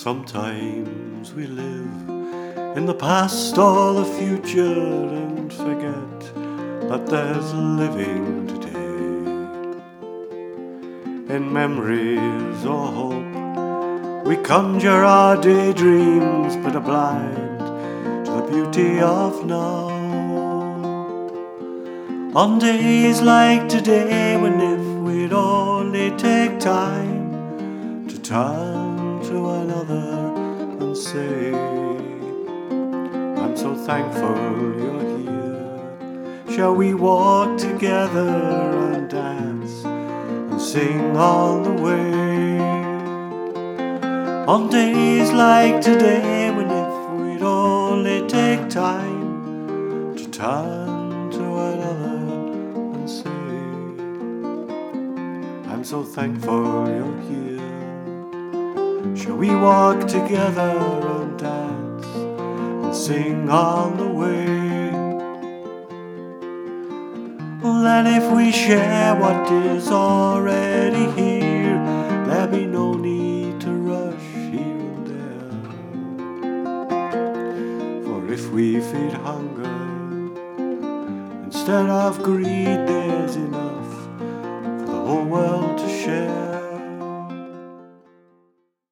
Sometimes we live in the past or the future and forget that there's living today. In memories or hope we conjure our daydreams, but are blind to the beauty of now. On days like today, when if we'd only take time to turn to another and say, I'm so thankful you're here. Shall we walk together and dance and sing all the way? On days like today, when if we'd only take time to turn to another and say, I'm so thankful you're here. Shall we walk together and dance and sing on the way? Then if we share what is already here, there'll be no need to rush here and there. For if we feed hunger instead of greed, there's enough for the whole world to share.